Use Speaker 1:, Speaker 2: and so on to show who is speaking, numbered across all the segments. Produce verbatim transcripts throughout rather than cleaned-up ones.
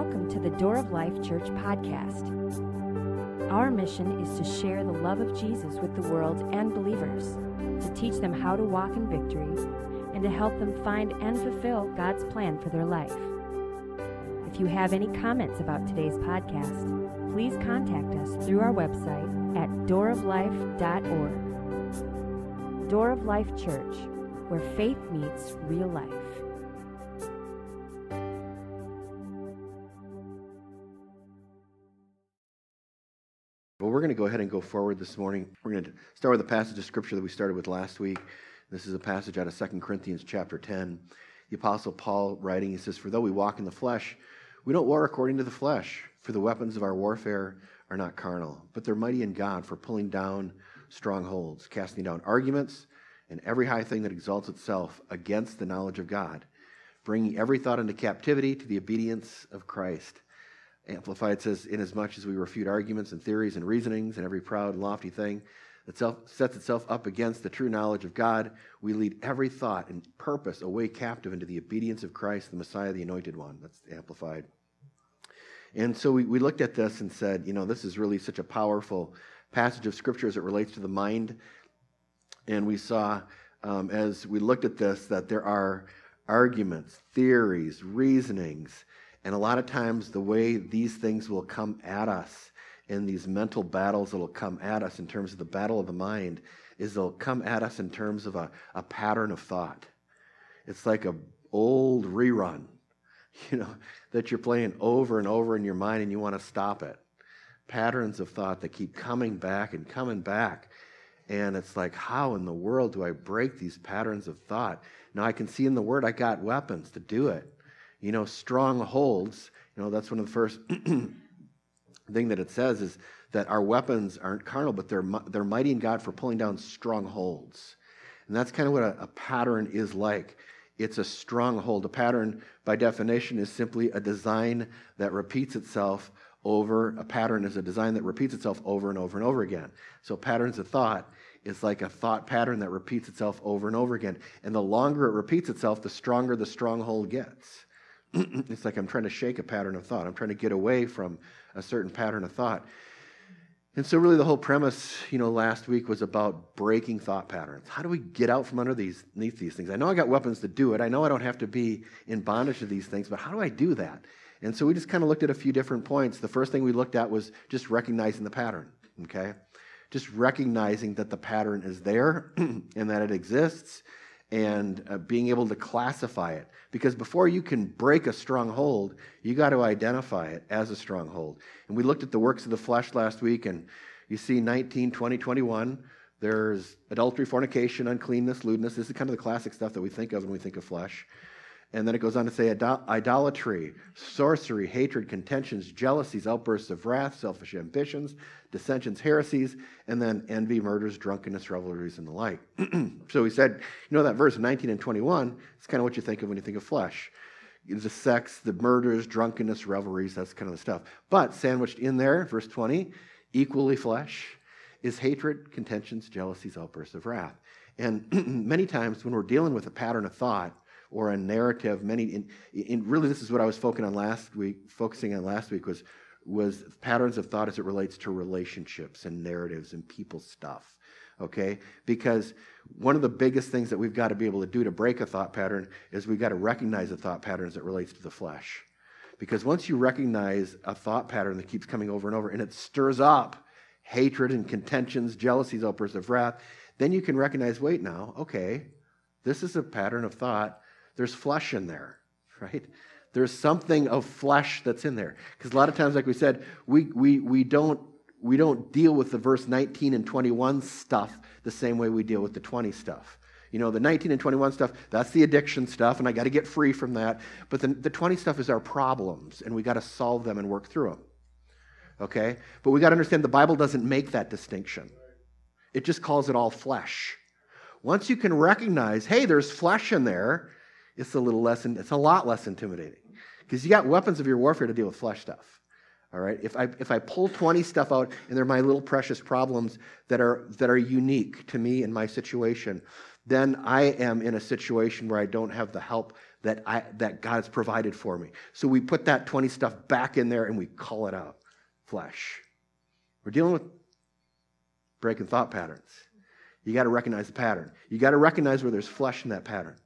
Speaker 1: welcome to the Door of Life Church podcast. Our mission is to share the love of Jesus with the world and believers, to teach them how to walk in victory, and to help them find and fulfill God's plan for their life. If you have any comments about today's podcast, please contact us through our website at door of life dot org. Door of Life Church, where faith meets real life.
Speaker 2: Well, we're going to go ahead and go forward this morning. We're going to start with a passage of Scripture that we started with last week. This is a passage out of Second Corinthians chapter ten. The Apostle Paul writing, he says, "For though we walk in the flesh, we don't war according to the flesh. For the weapons of our warfare are not carnal, but they're mighty in God for pulling down strongholds, casting down arguments, and every high thing that exalts itself against the knowledge of God, bringing every thought into captivity to the obedience of Christ." Amplified says, "Inasmuch as we refute arguments and theories and reasonings and every proud and lofty thing that self, sets itself up against the true knowledge of God, we lead every thought and purpose away captive into the obedience of Christ, the Messiah, the Anointed One." That's Amplified. And so we, we looked at this and said, you know, this is really such a powerful passage of Scripture as it relates to the mind. And we saw, um, as we looked at this, that there are arguments, theories, reasonings, and a lot of times the way these things will come at us in these mental battles that will come at us in terms of the battle of the mind is they'll come at us in terms of a, a pattern of thought. It's like an old rerun, you know, that you're playing over and over in your mind and you want to stop it. Patterns of thought that keep coming back and coming back. And it's like, how in the world do I break these patterns of thought? Now I can see in the Word I got weapons to do it. You know, strongholds, you know, that's one of the first thing that it says is that our weapons aren't carnal, but they're they're mighty in God for pulling down strongholds. And that's kind of what a, a pattern is like. It's a stronghold. A pattern, by definition, is simply a design that repeats itself over. A pattern is a design that repeats itself over and over and over again. So patterns of thought is like a thought pattern that repeats itself over and over again. And the longer it repeats itself, the stronger the stronghold gets. It's like I'm trying to shake a pattern of thought. I'm trying to get away from a certain pattern of thought. And so really the whole premise, you know, last week was about breaking thought patterns. How do we get out from under these, underneath these things? I know I got weapons to do it. I know I don't have to be in bondage to these things, but how do I do that? And so we just kind of looked at a few different points. The first thing we looked at was just recognizing the pattern, okay? Just recognizing that the pattern is there and that it exists, and uh, being able to classify it. Because before you can break a stronghold, you got to identify it as a stronghold. And we looked at the works of the flesh last week, and you see nineteen, twenty, twenty-one, there's adultery, fornication, uncleanness, lewdness. This is kind of the classic stuff that we think of when we think of flesh. And then it goes on to say idol- idolatry, sorcery, hatred, contentions, jealousies, outbursts of wrath, selfish ambitions, dissensions, heresies, and then envy, murders, drunkenness, revelries, and the like. So he said, you know that verse nineteen and twenty-one, it's kind of what you think of when you think of flesh. The sex, the murders, drunkenness, revelries, that's kind of the stuff. But sandwiched in there, verse twenty, equally flesh, is hatred, contentions, jealousies, outbursts of wrath. And many times when we're dealing with a pattern of thought, or a narrative, many, in, in really this is what I was focusing on last week, focusing on last week was, was patterns of thought as it relates to relationships and narratives and people stuff, okay? Because one of the biggest things that we've got to be able to do to break a thought pattern is we've got to recognize a thought pattern as it relates to the flesh. Because once you recognize a thought pattern that keeps coming over and over, and it stirs up hatred and contentions, jealousies, outbursts of wrath, then you can recognize, wait now, okay, this is a pattern of thought. There's flesh in there, right? There's something of flesh that's in there. Because a lot of times, like we said, we we we don't we don't deal with the verse nineteen and twenty-one stuff the same way we deal with the twenty stuff. You know, the nineteen and twenty-one stuff, that's the addiction stuff, and I got to get free from that. But the, the twenty stuff is our problems, and we got to solve them and work through them. Okay? But we got to understand the Bible doesn't make that distinction. It just calls it all flesh. Once you can recognize, hey, there's flesh in there, it's a little less, it's a lot less intimidating. Because you got weapons of your warfare to deal with flesh stuff. All right? If I if I pull twenty stuff out and they're my little precious problems that are that are unique to me and my situation, then I am in a situation where I don't have the help that I that God's provided for me. So we put that twenty stuff back in there and we call it out. Flesh. We're dealing with breaking thought patterns. You got to recognize the pattern. You got to recognize where there's flesh in that pattern.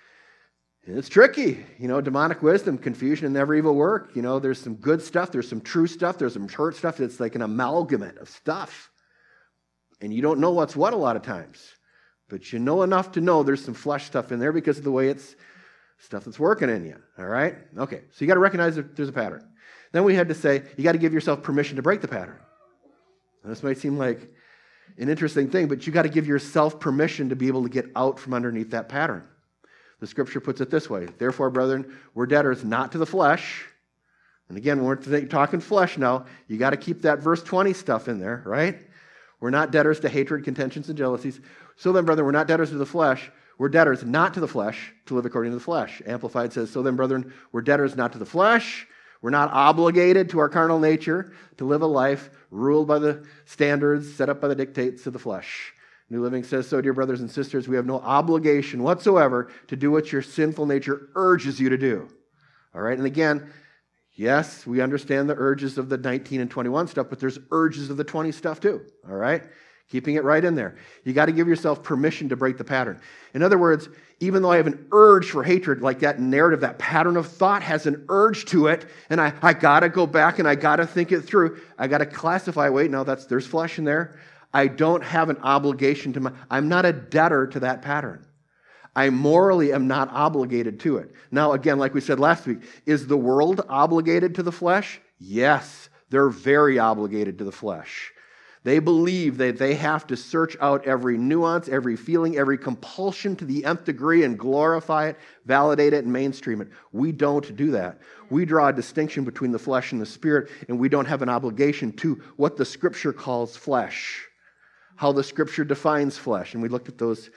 Speaker 2: And it's tricky. You know, demonic wisdom, confusion, and never evil work. You know, there's some good stuff. There's some true stuff. There's some hurt stuff. It's like an amalgamate of stuff. And you don't know what's what a lot of times. But you know enough to know there's some flesh stuff in there because of the way it's stuff that's working in you. All right? Okay, so you got to recognize that there's a pattern. Then we had to say, you got to give yourself permission to break the pattern. Now, this might seem like an interesting thing, but you got to give yourself permission to be able to get out from underneath that pattern. The scripture puts it this way. Therefore, brethren, we're debtors not to the flesh. And again, we're talking flesh now. You got to keep that verse twenty stuff in there, right? We're not debtors to hatred, contentions, and jealousies. So then, brethren, we're not debtors to the flesh. We're debtors not to the flesh to live according to the flesh. Amplified says, so then, brethren, we're debtors not to the flesh. We're not obligated to our carnal nature to live a life ruled by the standards set up by the dictates of the flesh. New Living says, so dear brothers and sisters, we have no obligation whatsoever to do what your sinful nature urges you to do. All right, and again, yes, we understand the urges of the nineteen and twenty-one stuff, but there's urges of the twenty stuff too. All right, keeping it right in there. You got to give yourself permission to break the pattern. In other words, even though I have an urge for hatred, like that narrative, that pattern of thought has an urge to it, and I, I got to go back and I got to think it through. I got to classify, wait, no, that's there's flesh in there. I don't have an obligation to my, I'm not a debtor to that pattern. I morally am not obligated to it. Now, again, like we said last week, is the world obligated to the flesh? Yes, they're very obligated to the flesh. They believe that they have to search out every nuance, every feeling, every compulsion to the nth degree and glorify it, validate it, and mainstream it. We don't do that. We draw a distinction between the flesh and the spirit, and we don't have an obligation to what the Scripture calls flesh, how the Scripture defines flesh. And we looked at those,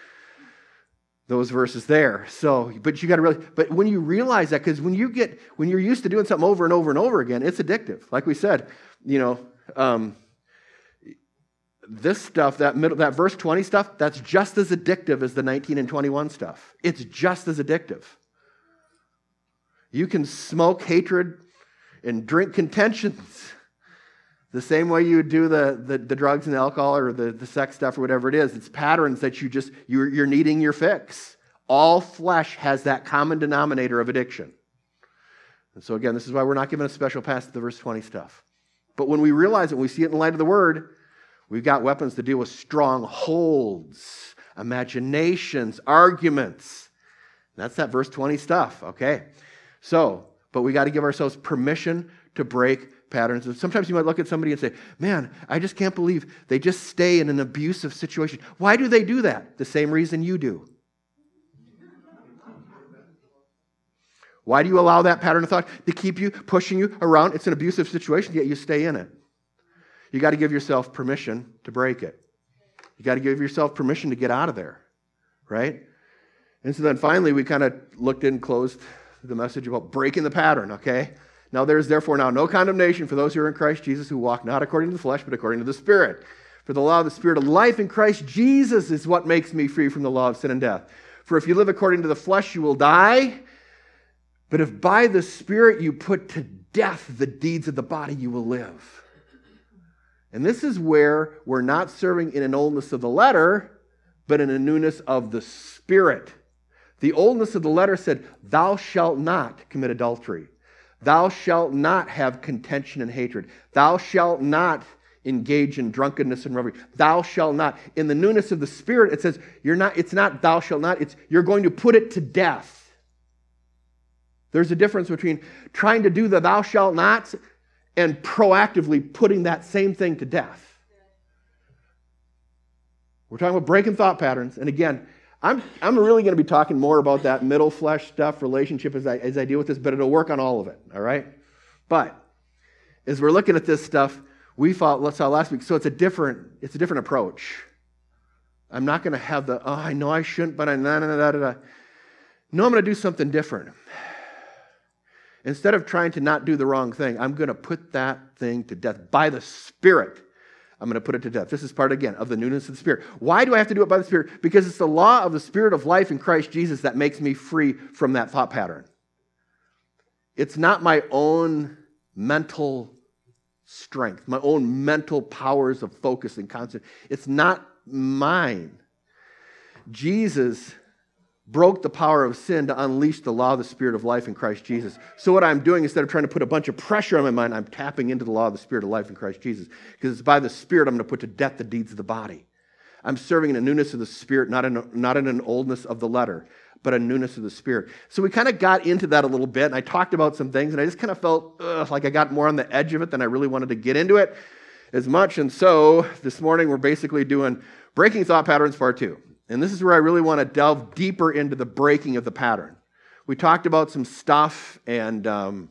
Speaker 2: those verses there. So, but you got to really, but when you realize that, because when you get, when you're used to doing something over and over and over again, it's addictive. Like we said, you know, um, this stuff, that middle, that verse twenty stuff, that's just as addictive as the nineteen and twenty-one stuff. It's just as addictive. You can smoke hatred and drink contentions the same way you would do the, the, the drugs and the alcohol or the, the sex stuff or whatever it is. It's patterns that you just, you're, you're needing your fix. All flesh has that common denominator of addiction. And so again, this is why we're not giving a special pass to the verse twenty stuff. But when we realize it, when we see it in light of the Word, we've got weapons to deal with strongholds, imaginations, arguments. That's that verse twenty stuff, okay? So, but we got to give ourselves permission to break patterns. And sometimes you might look at somebody and say, man, I just can't believe they just stay in an abusive situation. Why do they do that? The same reason you do. Why do you allow that pattern of thought to keep you, pushing you around? It's an abusive situation, yet you stay in it. You got to give yourself permission to break it. You got to give yourself permission to get out of there, right? And so then finally, we kind of looked and closed the message about breaking the pattern, okay? Now there is therefore now no condemnation for those who are in Christ Jesus, who walk not according to the flesh, but according to the Spirit. For the law of the Spirit of life in Christ Jesus is what makes me free from the law of sin and death. For if you live according to the flesh, you will die. But if by the Spirit you put to death the deeds of the body, you will live. And this is where we're not serving in an oldness of the letter, but in a newness of the Spirit. The oldness of the letter said, thou shalt not commit adultery. Thou shalt not have contention and hatred. Thou shalt not engage in drunkenness and revelry. Thou shalt not. In the newness of the Spirit, it says, you're not, it's not thou shalt not, it's you're going to put it to death. There's a difference between trying to do the thou shalt not and proactively putting that same thing to death. We're talking about breaking thought patterns. And again, I'm I'm really going to be talking more about that middle flesh stuff, relationship, as I, as I deal with this, but it'll work on all of it, all right? But as we're looking at this stuff, we thought, let's saw last week, so it's a different, it's a different approach. I'm not going to have the, oh, I know I shouldn't, but I, na na na da da. No, I'm going to do something different. Instead of trying to not do the wrong thing, I'm going to put that thing to death by the Spirit. I'm going to put it to death. This is part, again, of the newness of the Spirit. Why do I have to do it by the Spirit? Because it's the law of the Spirit of life in Christ Jesus that makes me free from that thought pattern. It's not my own mental strength, my own mental powers of focus and concentration. It's not mine. Jesus broke the power of sin to unleash the law of the Spirit of life in Christ Jesus. So what I'm doing, instead of trying to put a bunch of pressure on my mind, I'm tapping into the law of the Spirit of life in Christ Jesus. Because it's by the Spirit I'm going to put to death the deeds of the body. I'm serving in a newness of the Spirit, not in, a, not in an oldness of the letter, but a newness of the Spirit. So we kind of got into that a little bit, and I talked about some things, and I just kind of felt ugh, like I got more on the edge of it than I really wanted to get into it as much. And so this morning we're basically doing Breaking Thought Patterns Part two. And this is where I really want to delve deeper into the breaking of the pattern. We talked about some stuff, and um,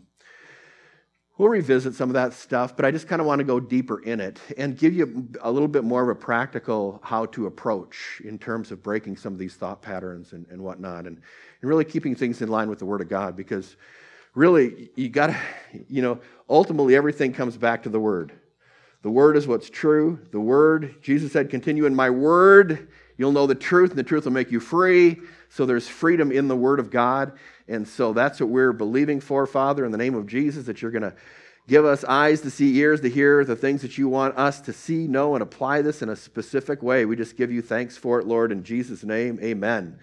Speaker 2: we'll revisit some of that stuff, but I just kind of want to go deeper in it and give you a little bit more of a practical how to approach in terms of breaking some of these thought patterns and, and whatnot, and, and really keeping things in line with the Word of God, because really, you got to, you know, ultimately everything comes back to the Word. The Word is what's true. The Word, Jesus said, continue in my Word. You'll know the truth, and the truth will make you free. So there's freedom in the Word of God. And so that's what we're believing for, Father, in the name of Jesus, that you're going to give us eyes to see, ears to hear the things that you want us to see, know, and apply this in a specific way. We just give you thanks for it, Lord, in Jesus' name. Amen.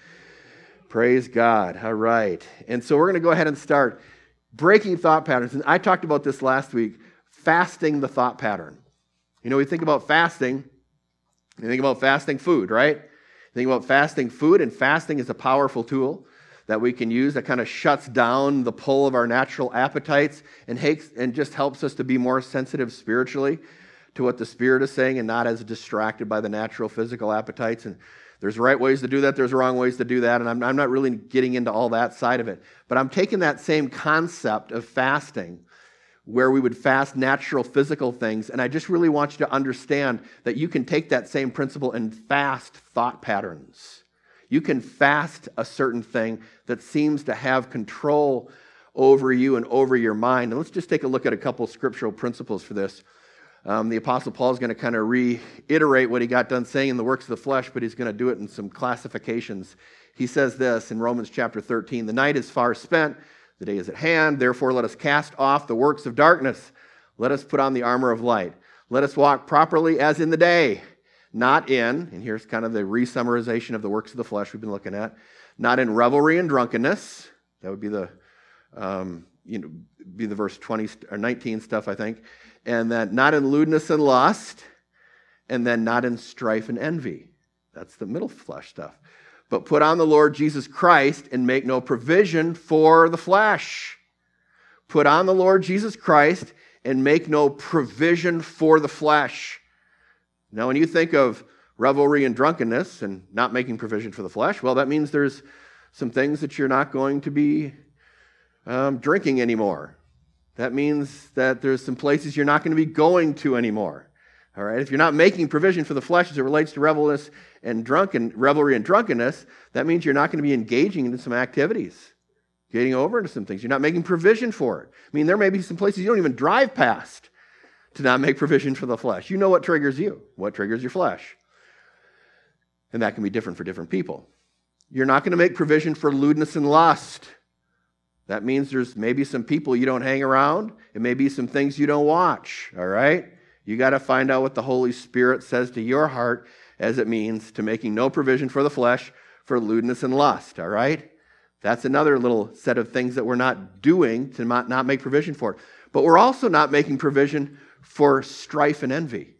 Speaker 2: Praise God. All right. And so we're going to go ahead and start breaking thought patterns. And I talked about this last week, fasting the thought pattern. You know, we think about fasting, you think about fasting food, right? You think about fasting food, and fasting is a powerful tool that we can use that kind of shuts down the pull of our natural appetites and, hakes, and just helps us to be more sensitive spiritually to what the Spirit is saying and not as distracted by the natural physical appetites. And there's right ways to do that, there's wrong ways to do that, and I'm, I'm not really getting into all that side of it. But I'm taking that same concept of fasting, where we would fast natural physical things. And I just really want you to understand that you can take that same principle and fast thought patterns. You can fast a certain thing that seems to have control over you and over your mind. And let's just take a look at a couple scriptural principles for this. Um, the Apostle Paul is going to kind of reiterate what he got done saying in the works of the flesh, but he's going to do it in some classifications. He says this in Romans chapter thirteen, the night is far spent, the day is at hand, therefore let us cast off the works of darkness. Let us put on the armor of light. Let us walk properly as in the day, not in, and here's kind of the resummarization of the works of the flesh we've been looking at, not in revelry and drunkenness. That would be the, um, you know, be the verse twenty or nineteen stuff, I think. And then not in lewdness and lust, and then not in strife and envy. That's the middle flesh stuff. But put on the Lord Jesus Christ and make no provision for the flesh. Put on the Lord Jesus Christ and make no provision for the flesh. Now, when you think of revelry and drunkenness and not making provision for the flesh, well, that means there's some things that you're not going to be um, drinking anymore. That means that there's some places you're not going to be going to anymore. All right, if you're not making provision for the flesh as it relates to revelness and drunken revelry and drunkenness, that means you're not going to be engaging in some activities, getting over into some things. You're not making provision for it. I mean, there may be some places you don't even drive past to not make provision for the flesh. You know what triggers you, what triggers your flesh. And that can be different for different people. You're not going to make provision for lewdness and lust. That means there's maybe some people you don't hang around. It may be some things you don't watch, all right? You got to find out what the Holy Spirit says to your heart as it means to making no provision for the flesh, for lewdness and lust, all right? That's another little set of things that we're not doing to not, not make provision for. But we're also not making provision for strife and envy.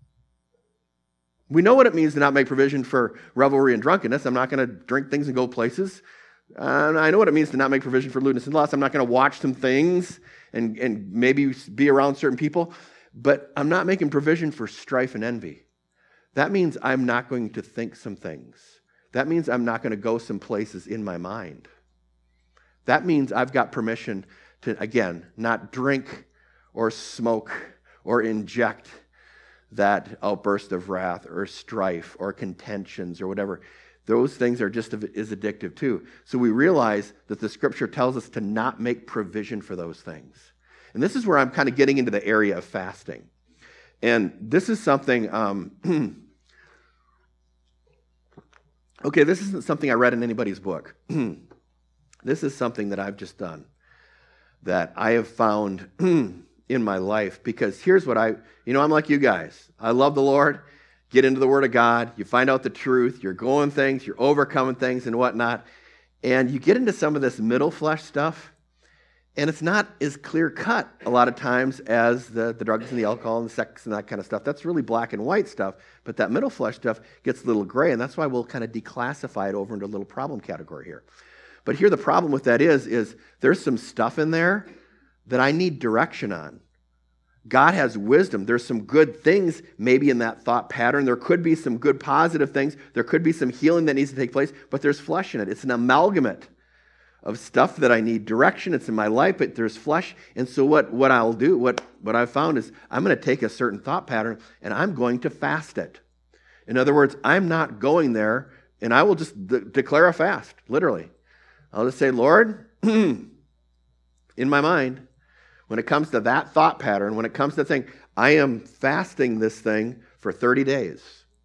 Speaker 2: We know what it means to not make provision for revelry and drunkenness. I'm not going to drink things and go places. Uh, I know what it means to not make provision for lewdness and lust. I'm not going to watch some things and, and maybe be around certain people. But I'm not making provision for strife and envy. That means I'm not going to think some things. That means I'm not going to go some places in my mind. That means I've got permission to, again, not drink or smoke or inject that outburst of wrath or strife or contentions or whatever. Those things are just as addictive too. So we realize that the Scripture tells us to not make provision for those things. And this is where I'm kind of getting into the area of fasting. And this is something, um, okay, this isn't something I read in anybody's book. This is something that I've just done, that I have found in my life, because here's what I, you know, I'm like you guys. I love the Lord, get into the Word of God, you find out the truth, you're going things, you're overcoming things and whatnot, and you get into some of this middle flesh stuff, and it's not as clear-cut a lot of times as the, the drugs and the alcohol and the sex and that kind of stuff. That's really black and white stuff, but that middle flesh stuff gets a little gray, and that's why we'll kind of declassify it over into a little problem category here. But here the problem with that is, is there's some stuff in there that I need direction on. God has wisdom. There's some good things maybe in that thought pattern. There could be some good positive things. There could be some healing that needs to take place, but there's flesh in it. It's an amalgamate of stuff that I need direction. It's in my life, but there's flesh. And so what, what I'll do, what, what I've found is I'm going to take a certain thought pattern and I'm going to fast it. In other words, I'm not going there, and I will just de- declare a fast, literally. I'll just say, Lord, in my mind, when it comes to that thought pattern, when it comes to the thing, I am fasting this thing for thirty days.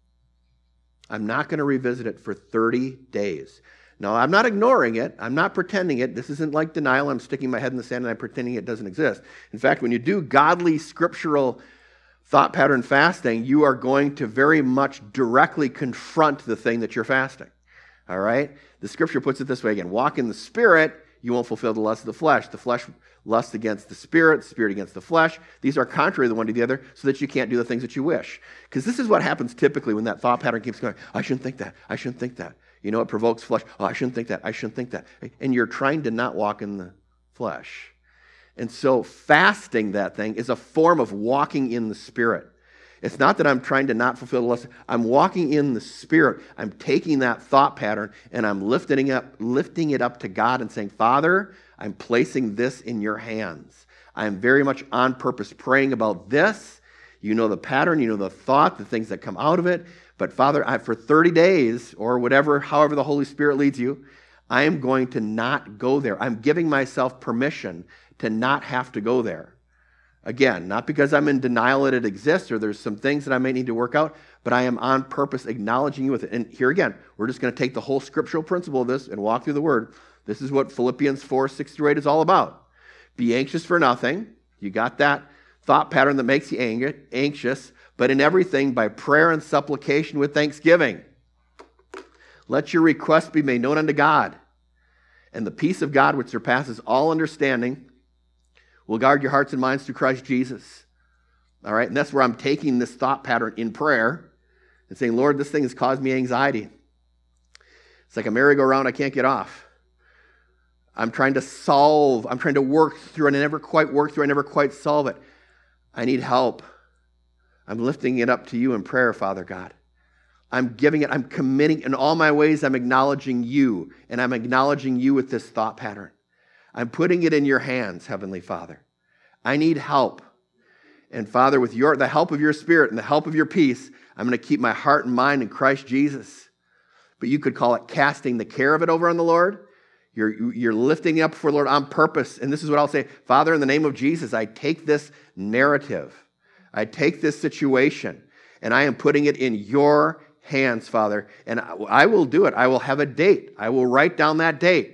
Speaker 2: I'm not going to revisit it for thirty days. Now, I'm not ignoring it. I'm not pretending it. This isn't like denial. I'm sticking my head in the sand and I'm pretending it doesn't exist. In fact, when you do godly scriptural thought pattern fasting, you are going to very much directly confront the thing that you're fasting. All right? The scripture puts it this way again. Walk in the Spirit, you won't fulfill the lust of the flesh. The flesh lusts against the Spirit, the Spirit against the flesh. These are contrary the one to the other, so that you can't do the things that you wish. Because this is what happens typically when that thought pattern keeps going. I shouldn't think that. I shouldn't think that. You know, it provokes flesh. Oh, I shouldn't think that. I shouldn't think that. And you're trying to not walk in the flesh. And so fasting that thing is a form of walking in the Spirit. It's not that I'm trying to not fulfill the lust. I'm walking in the Spirit. I'm taking that thought pattern and I'm lifting it up, lifting it up to God and saying, Father, I'm placing this in your hands. I'm very much on purpose praying about this. You know the pattern, you know the thought, the things that come out of it. But Father, I, for thirty days or whatever, however the Holy Spirit leads you, I am going to not go there. I'm giving myself permission to not have to go there. Again, not because I'm in denial that it exists or there's some things that I may need to work out, but I am on purpose acknowledging you with it. And here again, we're just going to take the whole scriptural principle of this and walk through the Word. This is what Philippians four, six through eight is all about. Be anxious for nothing. You got that thought pattern that makes you anxious, but in everything by prayer and supplication with thanksgiving. Let your requests be made known unto God. And the peace of God, which surpasses all understanding, will guard your hearts and minds through Christ Jesus. All right, and that's where I'm taking this thought pattern in prayer and saying, Lord, this thing has caused me anxiety. It's like a merry-go-round I can't get off. I'm trying to solve, I'm trying to work through, and I never quite work through, I never quite solve it. I need help. I'm lifting it up to you in prayer, Father God. I'm giving it, I'm committing, in all my ways, I'm acknowledging you, and I'm acknowledging you with this thought pattern. I'm putting it in your hands, Heavenly Father. I need help. And Father, with your the help of your Spirit and the help of your peace, I'm going to keep my heart and mind in Christ Jesus. But you could call it casting the care of it over on the Lord. You're, you're lifting it up for the Lord on purpose. And this is what I'll say. Father, in the name of Jesus, I take this narrative. I take this situation, and I am putting it in your hands, Father. And I, I will do it. I will have a date. I will write down that date.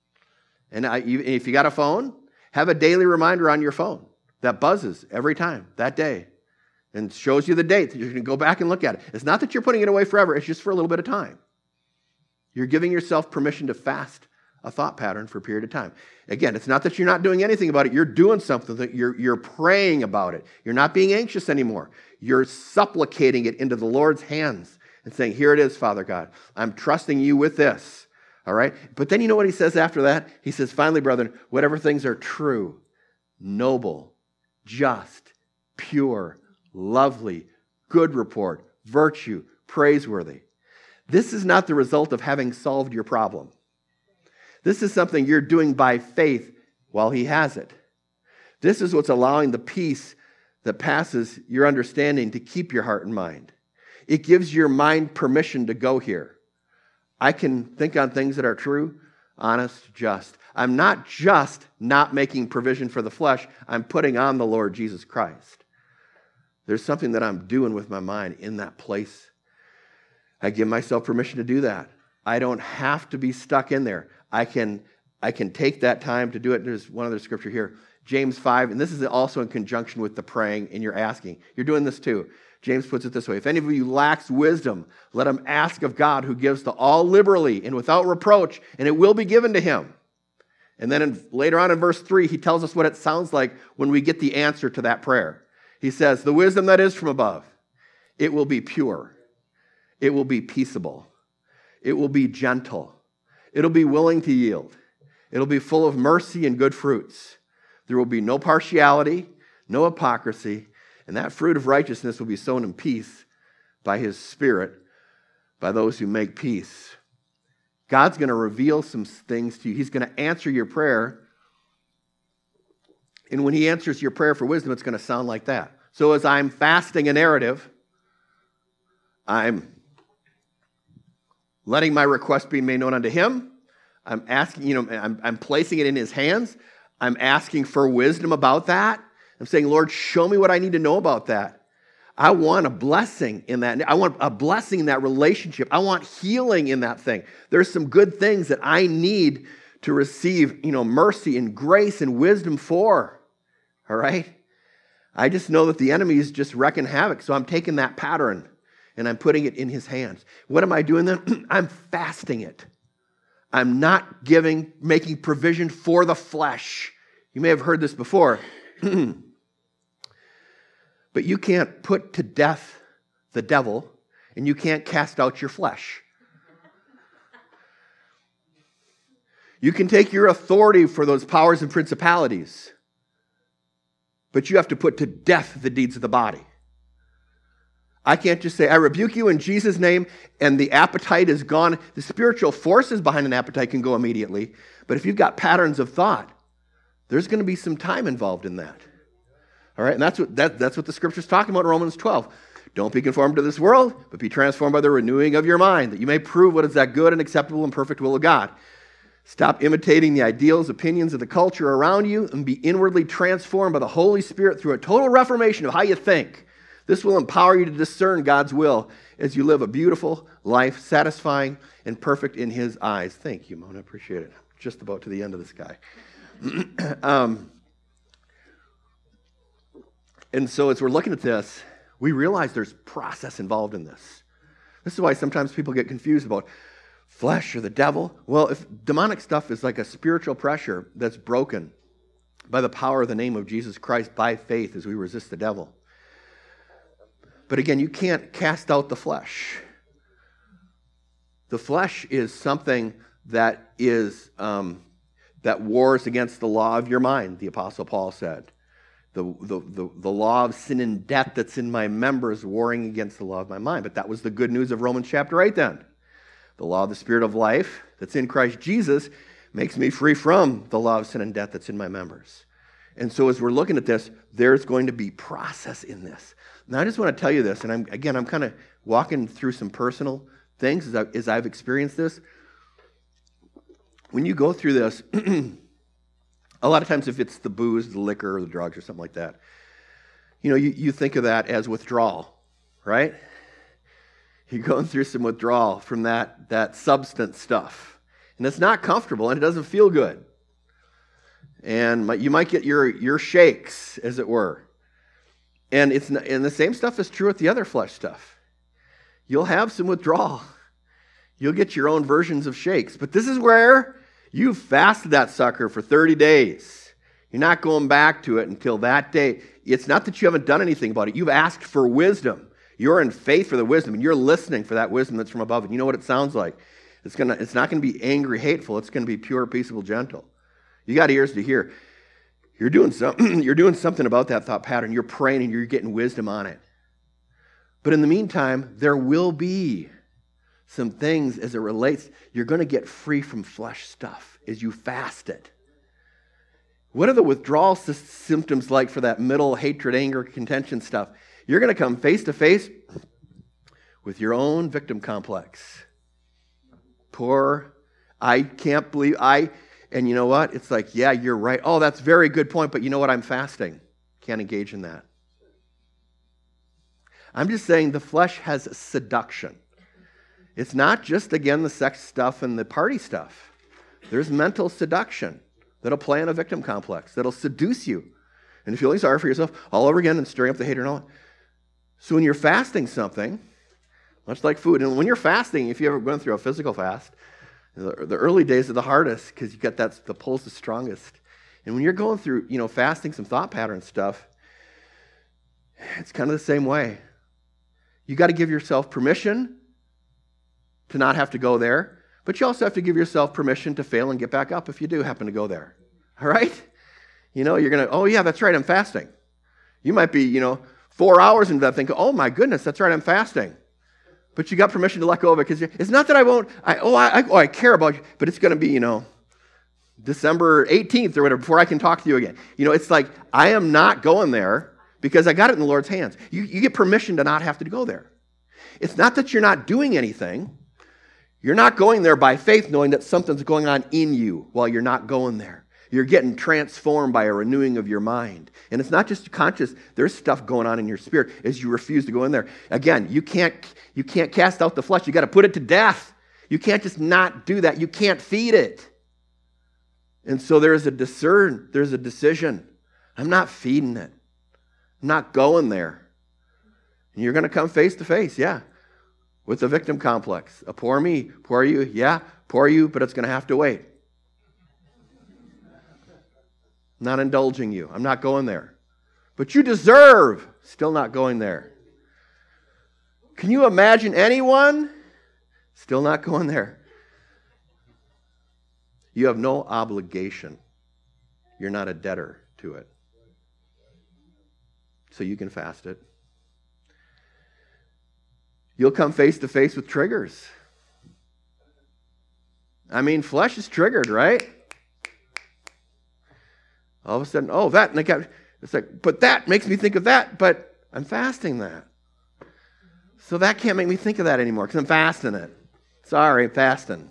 Speaker 2: And I, if you got a phone, have a daily reminder on your phone that buzzes every time that day and shows you the date that you can go back and look at it. It's not that you're putting it away forever. It's just for a little bit of time. You're giving yourself permission to fast a thought pattern for a period of time. Again, it's not that you're not doing anything about it. You're doing something. That you're, you're praying about it. You're not being anxious anymore. You're supplicating it into the Lord's hands and saying, here it is, Father God. I'm trusting you with this. All right? But then you know what he says after that? He says, finally, brethren, whatever things are true, noble, just, pure, lovely, good report, virtue, praiseworthy. This is not the result of having solved your problem. This is something you're doing by faith while he has it. This is what's allowing the peace that passes your understanding to keep your heart and mind. It gives your mind permission to go here. I can think on things that are true, honest, just. I'm not just not making provision for the flesh. I'm putting on the Lord Jesus Christ. There's something that I'm doing with my mind in that place. I give myself permission to do that. I don't have to be stuck in there. I can, I can take that time to do it. There's one other scripture here, James five, and this is also in conjunction with the praying and you're asking. You're doing this too. James puts it this way, if any of you lacks wisdom, let him ask of God who gives to all liberally and without reproach, and it will be given to him. And then in, later on in verse three, he tells us what it sounds like when we get the answer to that prayer. He says, the wisdom that is from above, it will be pure. It will be peaceable. It will be gentle. It'll be willing to yield. It'll be full of mercy and good fruits. There will be no partiality, no hypocrisy, and that fruit of righteousness will be sown in peace by his Spirit, by those who make peace. God's going to reveal some things to you. He's going to answer your prayer. And when he answers your prayer for wisdom, it's going to sound like that. So as I'm fasting a narrative, I'm letting my request be made known unto him. I'm asking, you know, I'm, I'm placing it in his hands. I'm asking for wisdom about that. I'm saying, Lord, show me what I need to know about that. I want a blessing in that. I want a blessing in that relationship. I want healing in that thing. There's some good things that I need to receive, you know, mercy and grace and wisdom for. All right? I just know that the enemy is just wreaking havoc. So I'm taking that pattern and I'm putting it in his hands. What am I doing then? I'm fasting it. I'm not giving, making provision for the flesh. You may have heard this before. But you can't put to death the devil, and you can't cast out your flesh. You can take your authority for those powers and principalities, but you have to put to death the deeds of the body. I can't just say, I rebuke you in Jesus' name, and the appetite is gone. The spiritual forces behind an appetite can go immediately, but if you've got patterns of thought, there's going to be some time involved in that. All right, and that's what that, that's what the scripture's talking about in Romans twelve. Don't be conformed to this world, but be transformed by the renewing of your mind, that you may prove what is that good and acceptable and perfect will of God. Stop imitating the ideals, opinions of the culture around you, and be inwardly transformed by the Holy Spirit through a total reformation of how you think. This will empower you to discern God's will as you live a beautiful life, satisfying and perfect in his eyes. Thank you, Mona. Appreciate it. Just about to the end of this guy. um, and so as we're looking at this, we realize there's process involved in this. This is why sometimes people get confused about flesh or the devil. Well, if demonic stuff is like a spiritual pressure that's broken by the power of the name of Jesus Christ by faith as we resist the devil. But again, you can't cast out the flesh. The flesh is something that is um, that wars against the law of your mind, the Apostle Paul said. The, the, the, the law of sin and death that's in my members warring against the law of my mind. But that was the good news of Romans chapter eight then. The law of the Spirit of life that's in Christ Jesus makes me free from the law of sin and death that's in my members. And so as we're looking at this, there's going to be process in this. Now I just want to tell you this, and I'm, again, I'm kind of walking through some personal things as, I, as I've experienced this. When you go through this, a lot of times if it's the booze, the liquor, or the drugs, or something like that, you know, you, you think of that as withdrawal, right? You're going through some withdrawal from that, that substance stuff. And it's not comfortable, and it doesn't feel good. And you might get your, your shakes, as it were. And, it's, and the same stuff is true with the other flesh stuff. You'll have some withdrawal. You'll get your own versions of shakes. But this is where you've fasted that sucker for thirty days. You're not going back to it until that day. It's not that you haven't done anything about it. You've asked for wisdom. You're in faith for the wisdom, and you're listening for that wisdom that's from above. And you know what it sounds like? It's gonna. It's not going to be angry, hateful. It's going to be pure, peaceable, gentle. You got ears to hear. You're doing something. You're doing something about that thought pattern. You're praying, and you're getting wisdom on it. But in the meantime, there will be some things as it relates. You're going to get free from flesh stuff as you fast it. What are the withdrawal sy- symptoms like for that middle hatred, anger, contention stuff? You're going to come face to face with your own victim complex. Poor, I can't believe I, and you know what? It's like, yeah, you're right. Oh, that's a very good point, but you know what? I'm fasting. Can't engage in that. I'm just saying the flesh has seduction. It's not just, again, the sex stuff and the party stuff. There's mental seduction that'll play on a victim complex, that'll seduce you into feeling sorry for yourself all over again and stirring up the hatred and all that. So when you're fasting something, much like food, and when you're fasting, if you ever went through a physical fast, the, the early days are the hardest because you get that, the pull's the strongest. And when you're going through, you know, fasting some thought pattern stuff, it's kind of the same way. You got to give yourself permission to not have to go there, but you also have to give yourself permission to fail and get back up if you do happen to go there. All right? You know, you're going to, oh yeah, that's right, I'm fasting. You might be, you know, four hours into that thinking, oh my goodness, that's right, I'm fasting. But you got permission to let go of it because it's not that I won't, I, oh, I, oh, I care about you, but it's going to be, you know, December eighteenth or whatever before I can talk to you again. You know, it's like, I am not going there because I got it in the Lord's hands. You, you get permission to not have to go there. It's not that you're not doing anything. You're not going there by faith knowing that something's going on in you while you're not going there. You're getting transformed by a renewing of your mind. And it's not just conscious. There's stuff going on in your spirit as you refuse to go in there. Again, you can't, you can't cast out the flesh. You got to put it to death. You can't just not do that. You can't feed it. And so there's a discern, there's a decision. I'm not feeding it. I'm not going there. And you're going to come face to face, yeah, with the victim complex. A poor me, poor you, yeah, poor you, but it's going to have to wait. I'm not indulging you. I'm not going there. But you deserve, still not going there. Can you imagine anyone? Still not going there. You have no obligation. You're not a debtor to it. So you can fast it. You'll come face to face with triggers. I mean, flesh is triggered, right? All of a sudden, oh, that, and I got, it's like, but that makes me think of that, but I'm fasting that. So that can't make me think of that anymore because I'm fasting it. Sorry, I'm fasting.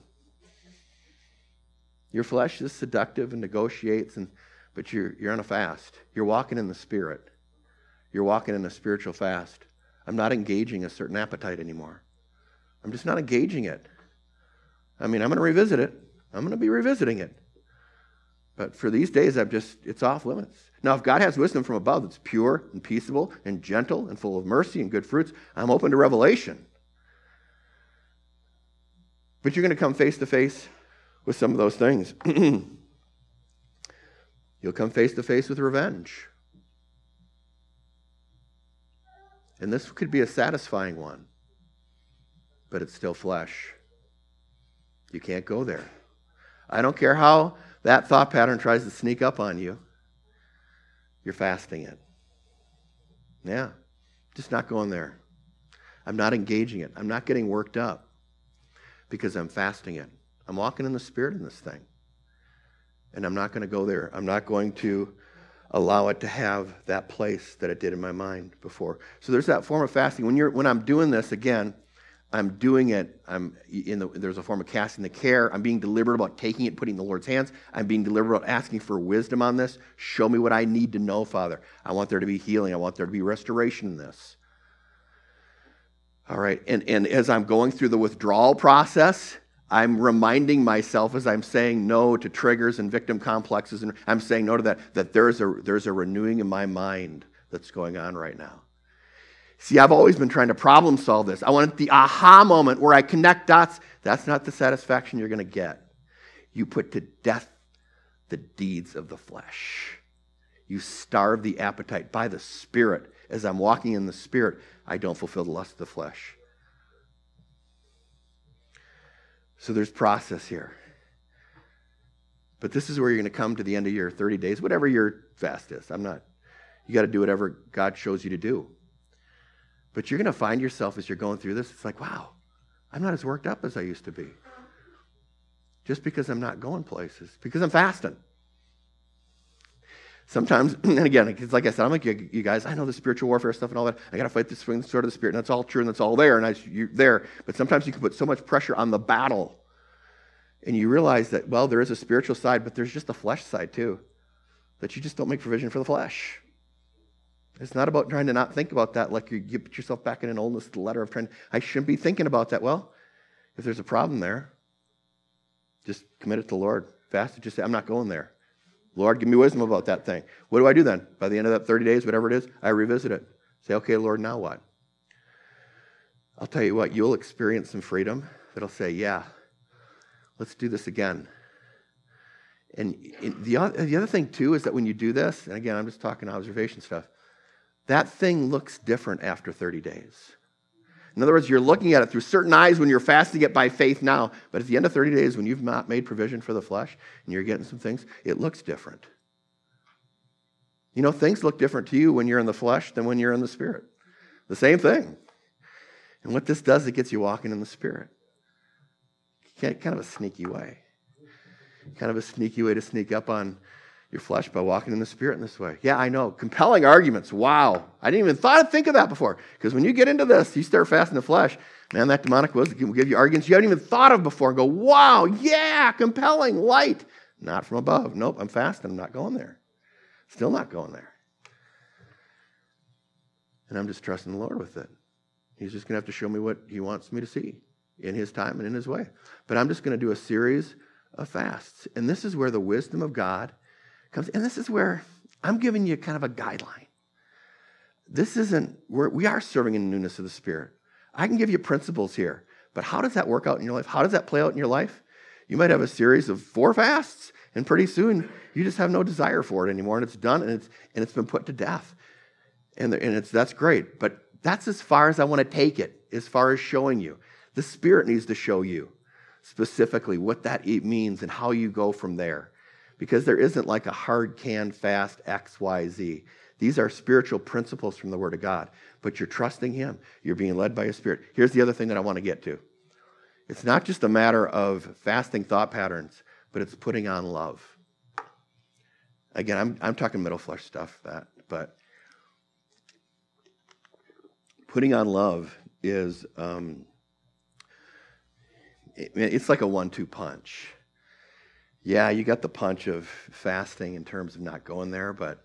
Speaker 2: Your flesh is seductive and negotiates, and but you're you're on a fast. You're walking in the Spirit. You're walking in a spiritual fast. I'm not engaging a certain appetite anymore. I'm just not engaging it. I mean, I'm going to revisit it. I'm going to be revisiting it. But for these days, I'm just, it's off limits. Now, if God has wisdom from above that's pure and peaceable and gentle and full of mercy and good fruits, I'm open to revelation. But you're going to come face to face with some of those things. You'll come face to face with revenge. And this could be a satisfying one, but it's still flesh. You can't go there. I don't care how that thought pattern tries to sneak up on you. You're fasting it. Yeah, just not going there. I'm not engaging it. I'm not getting worked up because I'm fasting it. I'm walking in the Spirit in this thing. And I'm not going to go there. I'm not going to allow it to have that place that it did in my mind before. So there's that form of fasting. When you're when I'm doing this, again, I'm doing it, I'm in the, there's a form of casting the care. I'm being deliberate about taking it, putting it in the Lord's hands. I'm being deliberate about asking for wisdom on this. Show me what I need to know, Father. I want there to be healing. I want there to be restoration in this. All right, and, and as I'm going through the withdrawal process, I'm reminding myself as I'm saying no to triggers and victim complexes, and I'm saying no to that, that there's a, there's a renewing in my mind that's going on right now. See, I've always been trying to problem solve this. I want the aha moment where I connect dots. That's not the satisfaction you're going to get. You put to death the deeds of the flesh. You starve the appetite by the Spirit. As I'm walking in the Spirit, I don't fulfill the lust of the flesh. So there's process here. But this is where you're going to come to the end of your thirty days, whatever your fast is. I'm not, you got to do whatever God shows you to do. But you're going to find yourself as you're going through this, it's like, wow, I'm not as worked up as I used to be. Just because I'm not going places, because I'm fasting. Sometimes, and again, it's like I said, I'm like you, you guys, I know the spiritual warfare stuff and all that. I got to fight this swing sword of the Spirit, and that's all true, and that's all there, and I, you're there. But sometimes you can put so much pressure on the battle, and you realize that, well, there is a spiritual side, but there's just a flesh side too, that you just don't make provision for the flesh. It's not about trying to not think about that like you, you put yourself back in an oldest letter of trying, I shouldn't be thinking about that. Well, if there's a problem there, just commit it to the Lord. Fast and just say, I'm not going there. Lord, give me wisdom about that thing. What do I do then? By the end of that thirty days, whatever it is, I revisit it. Say, okay, Lord, now what? I'll tell you what, you'll experience some freedom that'll say, yeah, let's do this again. And the other, the other thing, too, is that when you do this, and again, I'm just talking observation stuff, that thing looks different after thirty days. In other words, you're looking at it through certain eyes when you're fasting it by faith now, but at the end of thirty days, when you've not made provision for the flesh and you're getting some things, it looks different. You know, things look different to you when you're in the flesh than when you're in the Spirit. The same thing. And what this does, it gets you walking in the Spirit. Kind of a sneaky way. Kind of a sneaky way to sneak up on your flesh by walking in the Spirit in this way. Yeah, I know. Compelling arguments. Wow. I didn't even thought to think of that before. Because when you get into this, you start fasting the flesh, man, that demonic wisdom will give you arguments you haven't even thought of before and go, wow, yeah, compelling, light. Not from above. Nope, I'm fasting. I'm not going there. Still not going there. And I'm just trusting the Lord with it. He's just going to have to show me what he wants me to see in his time and in his way. But I'm just going to do a series of fasts. And this is where the wisdom of God comes. And this is where I'm giving you kind of a guideline. This isn't, we're, we are serving in the newness of the Spirit. I can give you principles here. But how does that work out in your life? How does that play out in your life? You might have a series of four fasts, and pretty soon you just have no desire for it anymore, and it's done, and it's and it's been put to death. And, the, and it's that's great, but that's as far as I want to take it, as far as showing you. The Spirit needs to show you specifically what that means and how you go from there. Because there isn't like a hard canned fast X, Y, Z. These are spiritual principles from the Word of God. But you're trusting Him. You're being led by His Spirit. Here's the other thing that I want to get to. It's not just a matter of fasting thought patterns, but it's putting on love. Again, I'm I'm talking middle flesh stuff, that, but putting on love is um, it, it's like a one two punch. Yeah, you got the punch of fasting in terms of not going there, but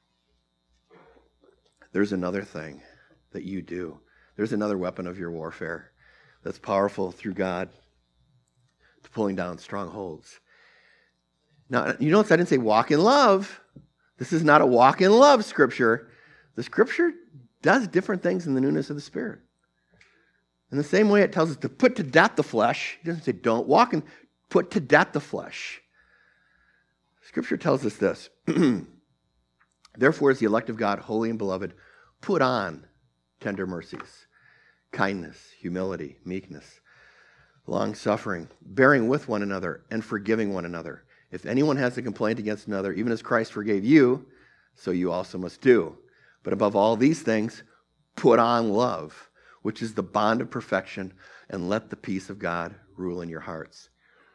Speaker 2: there's another thing that you do. There's another weapon of your warfare that's powerful through God to pulling down strongholds. Now, you notice I didn't say walk in love. This is not a walk in love scripture. The scripture does different things in the newness of the Spirit. In the same way it tells us to put to death the flesh, it doesn't say don't walk and put to death the flesh. Scripture tells us this. Therefore, as the elect of God, holy and beloved, put on tender mercies, kindness, humility, meekness, long-suffering, bearing with one another, and forgiving one another. If anyone has a complaint against another, even as Christ forgave you, so you also must do. But above all these things, put on love, which is the bond of perfection, and let the peace of God rule in your hearts.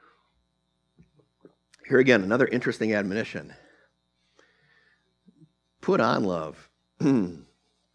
Speaker 2: Here again, another interesting admonition. Put on love. In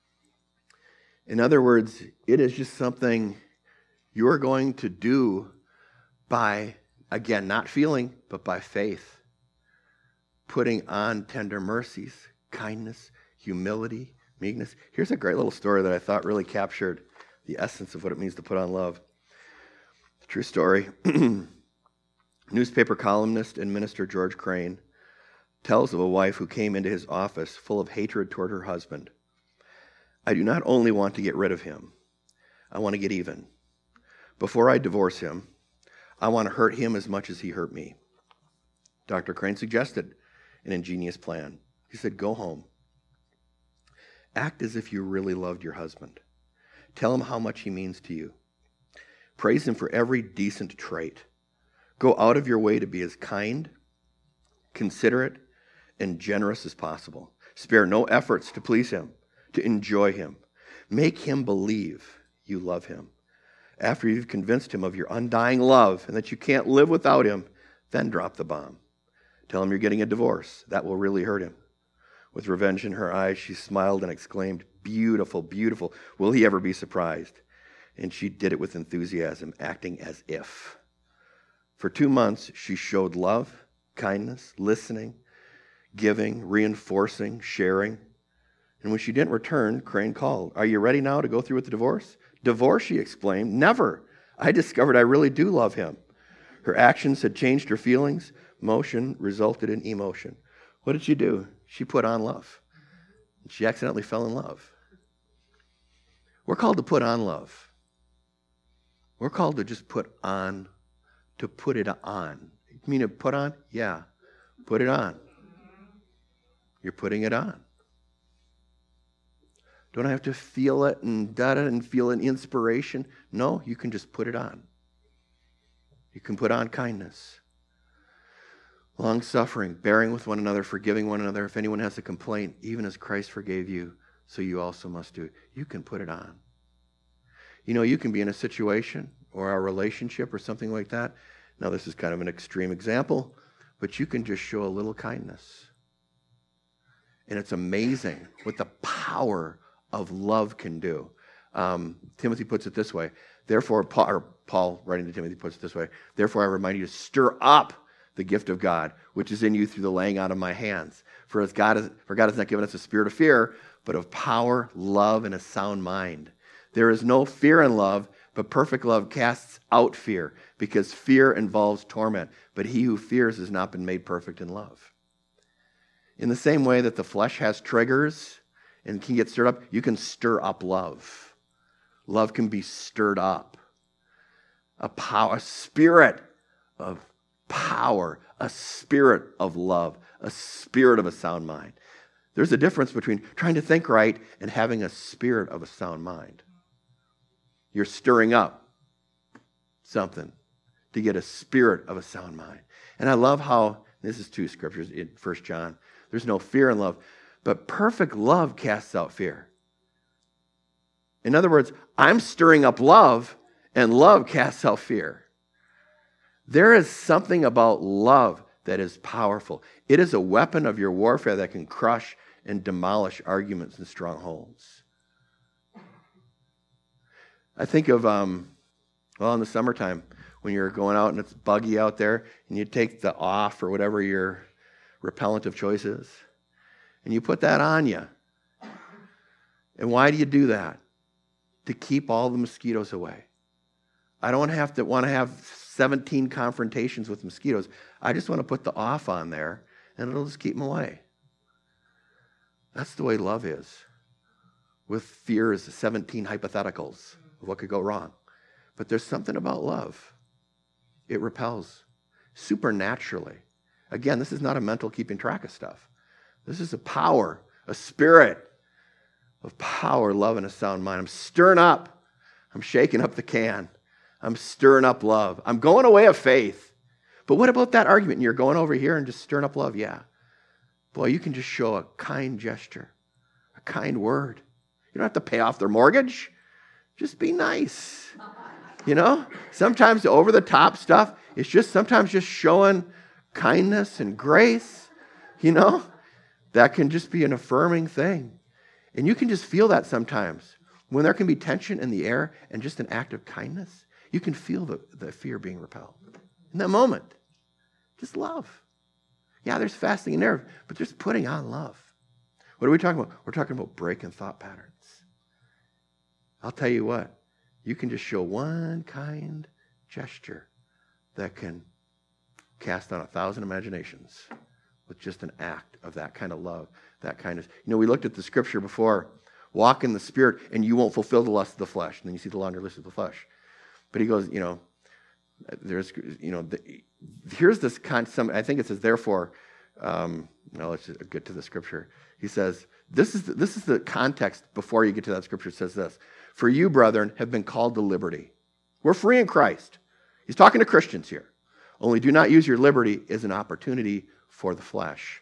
Speaker 2: other words, it is just something you're going to do by, again, not feeling, but by faith. Putting on tender mercies, kindness, humility, meekness. Here's a great little story that I thought really captured the essence of what it means to put on love. True story. Newspaper columnist and minister George Crane tells of a wife who came into his office full of hatred toward her husband. I do not only want to get rid of him, I want to get even. Before I divorce him, I want to hurt him as much as he hurt me. Doctor Crane suggested an ingenious plan. He said, go home. Act as if you really loved your husband. Tell him how much he means to you. Praise him for every decent trait. Go out of your way to be as kind, considerate, and generous as possible. Spare no efforts to please him, to enjoy him. Make him believe you love him. After you've convinced him of your undying love and that you can't live without him, then drop the bomb. Tell him you're getting a divorce. That will really hurt him. With revenge in her eyes, she smiled and exclaimed, beautiful, beautiful. Will he ever be surprised? And she did it with enthusiasm, acting as if. For two months, she showed love, kindness, listening, giving, reinforcing, sharing. And when she didn't return, Crane called. Are you ready now to go through with the divorce? Divorce, she exclaimed. Never. I discovered I really do love him. Her actions had changed her feelings. Motion resulted in emotion. What did she do? She put on love. She accidentally fell in love. We're called to put on love. We're called to just put on, to put it on. You mean to put on? Yeah. Put it on. You're putting it on. Don't I have to feel it and da-da and feel an inspiration? No, you can just put it on. You can put on kindness, long-suffering, bearing with one another, forgiving one another. If anyone has a complaint, even as Christ forgave you, so you also must do it. You can put it on. You know, you can be in a situation or a relationship or something like that. Now, this is kind of an extreme example, but you can just show a little kindness. And it's amazing what the power of love can do. Um, Timothy puts it this way. Therefore, Paul, or Paul, writing to Timothy, puts it this way. Therefore, I remind you to stir up the gift of God, which is in you through the laying out of my hands. For as God has, for God has not given us a spirit of fear, but of power, love, and a sound mind. There is no fear in love, but perfect love casts out fear, because fear involves torment. But he who fears has not been made perfect in love. In the same way that the flesh has triggers and can get stirred up, you can stir up love. Love can be stirred up. A power, a spirit of power, a spirit of love, a spirit of a sound mind. There's a difference between trying to think right and having a spirit of a sound mind. You're stirring up something to get a spirit of a sound mind. And I love how, this is two scriptures in First John, there's no fear in love, but perfect love casts out fear. In other words, I'm stirring up love, and love casts out fear. There is something about love that is powerful. It is a weapon of your warfare that can crush and demolish arguments and strongholds. I think of, um, well, in the summertime, when you're going out and it's buggy out there, and you take the off or whatever your repellent of choice is, and you put that on you. And why do you do that? To keep all the mosquitoes away. I don't have to want to have seventeen confrontations with mosquitoes. I just want to put the off on there, and it'll just keep them away. That's the way love is. With fear is seventeen hypotheticals of what could go wrong. But there's something about love. It repels supernaturally. Again, this is not a mental keeping track of stuff. This is a power, a spirit of power, love, and a sound mind. I'm stirring up. I'm shaking up the can. I'm stirring up love. I'm going away of faith. But what about that argument? You're going over here and just stirring up love? Yeah. Boy, you can just show a kind gesture, a kind word. You don't have to pay off their mortgage. Just be nice. You know? Sometimes the over-the-top stuff is just sometimes just showing kindness and grace. You know? That can just be an affirming thing. And you can just feel that sometimes. When there can be tension in the air and just an act of kindness, you can feel the, the fear being repelled. In that moment, just love. Yeah, there's fasting and nerve, but there's putting on love. What are we talking about? We're talking about breaking thought patterns. I'll tell you what, you can just show one kind gesture that can cast on a thousand imaginations with just an act of that kind of love, that kind of, you know, we looked at the scripture before, walk in the Spirit and you won't fulfill the lust of the flesh. And then you see the laundry list of the flesh. But he goes, you know, there's, you know, the, here's this kind, some, I think it says, therefore, um, now let's just get to the scripture. He says, this is the, this is the context before you get to that scripture. It says this, for you, brethren, have been called to liberty. We're free in Christ. He's talking to Christians here. Only do not use your liberty as an opportunity for the flesh,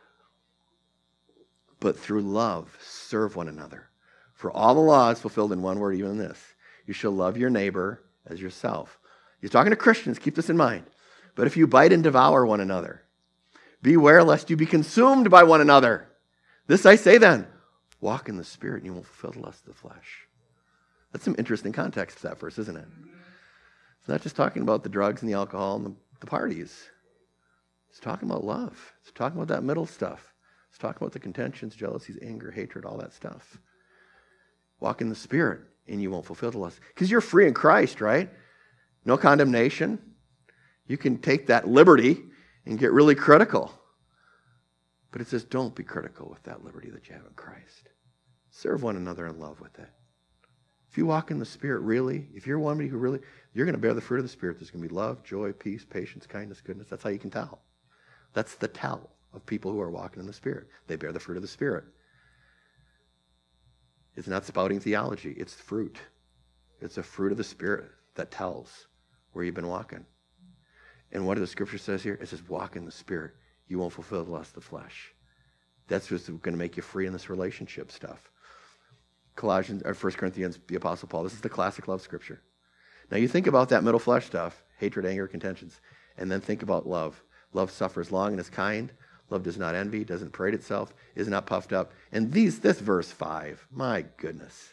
Speaker 2: but through love serve one another. For all the law is fulfilled in one word, even this. You shall love your neighbor as yourself. He's talking to Christians, keep this in mind. But if you bite and devour one another, beware lest you be consumed by one another. This I say then, walk in the Spirit and you won't fulfill the lust of the flesh. That's some interesting context to that verse, isn't it? It's not just talking about the drugs and the alcohol and the, the parties. It's talking about love. It's talking about that middle stuff. Let's talk about the contentions, jealousies, anger, hatred, all that stuff. Walk in the Spirit, and you won't fulfill the lust. Because you're free in Christ, right? No condemnation. You can take that liberty and get really critical. But it says, don't be critical with that liberty that you have in Christ. Serve one another in love with it. If you walk in the Spirit really, if you're one who really, you're going to bear the fruit of the Spirit. There's going to be love, joy, peace, patience, kindness, goodness. That's how you can tell. That's the tell of people who are walking in the Spirit. They bear the fruit of the Spirit. It's not spouting theology. It's fruit. It's a fruit of the Spirit that tells where you've been walking. And what does the Scripture says here? It says, walk in the Spirit. You won't fulfill the lust of the flesh. That's what's going to make you free in this relationship stuff. Colossians, or First Corinthians, the Apostle Paul. This is the classic love Scripture. Now you think about that middle flesh stuff, hatred, anger, contentions, and then think about love. Love suffers long and is kind. Love does not envy, doesn't parade itself, is not puffed up. And these, this verse five, my goodness.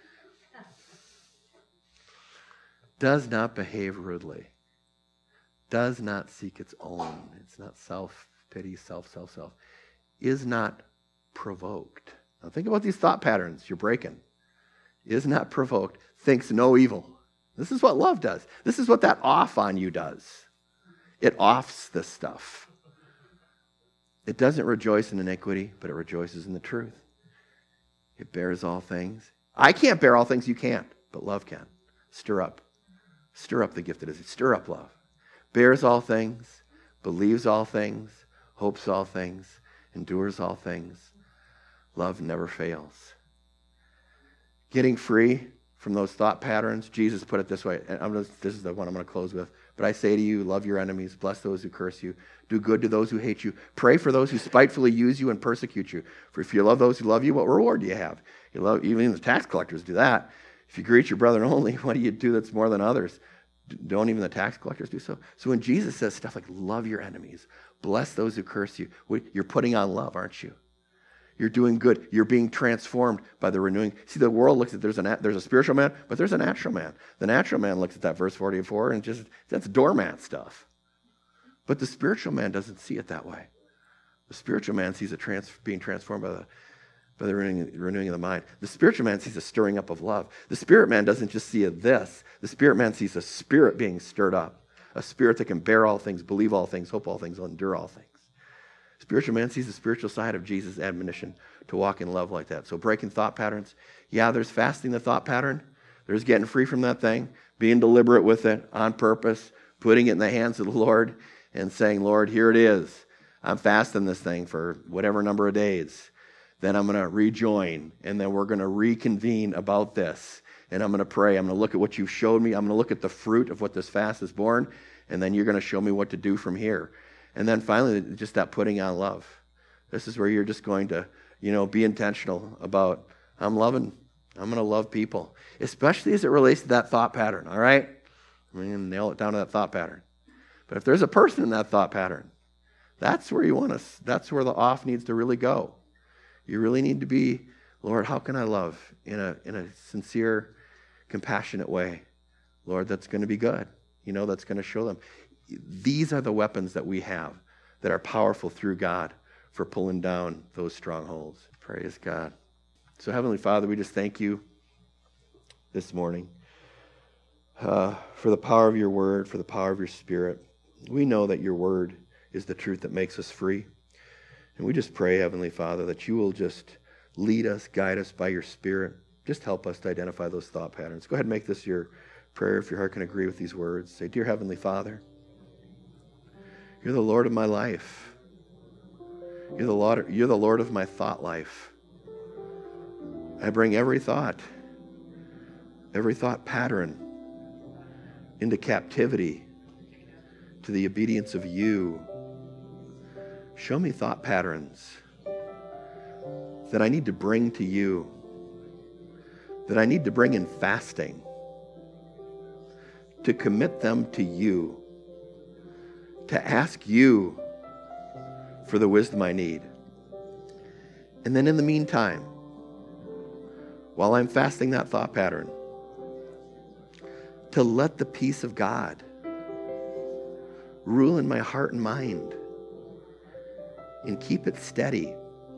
Speaker 2: Does not behave rudely. Does not seek its own. It's not self-pity, self, self, self. Is not provoked. Now think about these thought patterns you're breaking. Is not provoked. Thinks no evil. This is what love does. This is what that off on you does. It offs this stuff. It doesn't rejoice in iniquity, but it rejoices in the truth. It bears all things. I can't bear all things, you can't, but love can. Stir up. Stir up the gift that is. Stir up love. Bears all things, believes all things, hopes all things, endures all things. Love never fails. Getting free from those thought patterns, Jesus put it this way, and I'm gonna, this is the one I'm going to close with. But I say to you, love your enemies, bless those who curse you, do good to those who hate you, pray for those who spitefully use you and persecute you. For if you love those who love you, what reward do you have? You love, even the tax collectors do that. If you greet your brother only, what do you do that's more than others? Don't even the tax collectors do so? So when Jesus says stuff like, love your enemies, bless those who curse you, you're putting on love, aren't you? You're doing good. You're being transformed by the renewing. See, the world looks at there's a there's a spiritual man, but there's a natural man. The natural man looks at that verse forty-four and just, that's doormat stuff. But the spiritual man doesn't see it that way. The spiritual man sees it trans, being transformed by the, by the renewing, renewing of the mind. The spiritual man sees a stirring up of love. The spirit man doesn't just see a this. The spirit man sees a spirit being stirred up, a spirit that can bear all things, believe all things, hope all things, endure all things. Spiritual man sees the spiritual side of Jesus' admonition to walk in love like that. So breaking thought patterns. Yeah, there's fasting the thought pattern. There's getting free from that thing, being deliberate with it on purpose, putting it in the hands of the Lord and saying, Lord, here it is. I'm fasting this thing for whatever number of days. Then I'm going to rejoin, and then we're going to reconvene about this. And I'm going to pray. I'm going to look at what you've showed me. I'm going to look at the fruit of what this fast has borne, and then you're going to show me what to do from here. And then finally, just that putting on love. This is where you're just going to, you know, be intentional about, I'm loving, I'm going to love people, especially as it relates to that thought pattern, all right? I'm going to nail it down to that thought pattern. But if there's a person in that thought pattern, that's where you want to, that's where the off needs to really go. You really need to be, Lord, how can I love in a in a sincere, compassionate way? Lord, that's going to be good. You know, that's going to show them. These are the weapons that we have that are powerful through God for pulling down those strongholds. Praise God. So Heavenly Father, we just thank you this morning uh, for the power of your word, for the power of your Spirit. We know that your word is the truth that makes us free. And we just pray, Heavenly Father, that you will just lead us, guide us by your Spirit. Just help us to identify those thought patterns. Go ahead and make this your prayer if your heart can agree with these words. Say, Dear Heavenly Father, you're the Lord of my life. You're the Lord, you're the Lord of my thought life. I bring every thought, every thought pattern into captivity to the obedience of you. Show me thought patterns that I need to bring to you, that I need to bring in fasting, to commit them to you, to ask you for the wisdom I need. And then in the meantime, while I'm fasting that thought pattern, to let the peace of God rule in my heart and mind and keep it steady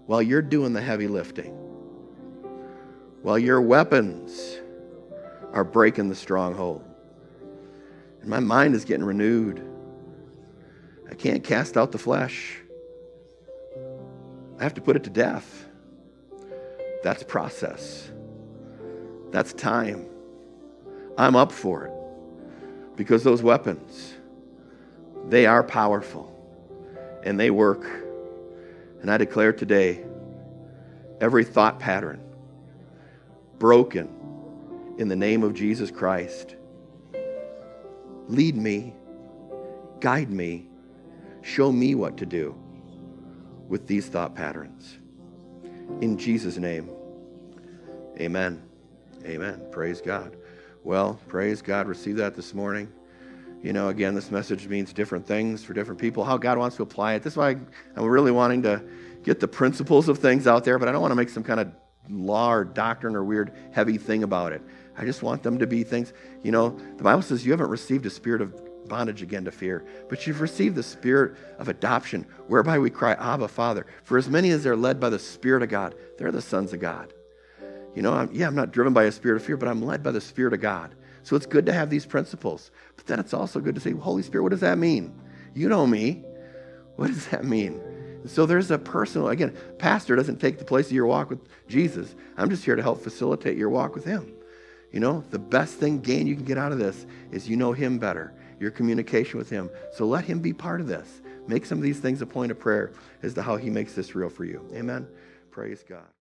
Speaker 2: while you're doing the heavy lifting, while your weapons are breaking the stronghold. And my mind is getting renewed. I can't cast out the flesh. I have to put it to death. That's process. That's time. I'm up for it because those weapons, they are powerful and they work. And I declare today, every thought pattern broken in the name of Jesus Christ. Lead me, guide me, show me what to do with these thought patterns. In Jesus' name, amen. Amen. Praise God. Well, praise God. Receive that this morning. You know, again, this message means different things for different people, how God wants to apply it. This is why I'm really wanting to get the principles of things out there, but I don't want to make some kind of law or doctrine or weird heavy thing about it. I just want them to be things, you know, the Bible says you haven't received a spirit of bondage again to fear, but you've received the spirit of adoption, whereby we cry, Abba, Father. For as many as are led by the Spirit of God, they're the sons of God. You know, I'm, yeah, I'm not driven by a spirit of fear, but I'm led by the Spirit of God. So it's good to have these principles, but then it's also good to say, Holy Spirit, what does that mean? You know me. What does that mean? And so there's a personal, again, pastor doesn't take the place of your walk with Jesus. I'm just here to help facilitate your walk with him. You know, the best thing, gain you can get out of this is you know him better, your communication with him. So let him be part of this. Make some of these things a point of prayer as to how he makes this real for you. Amen. Praise God.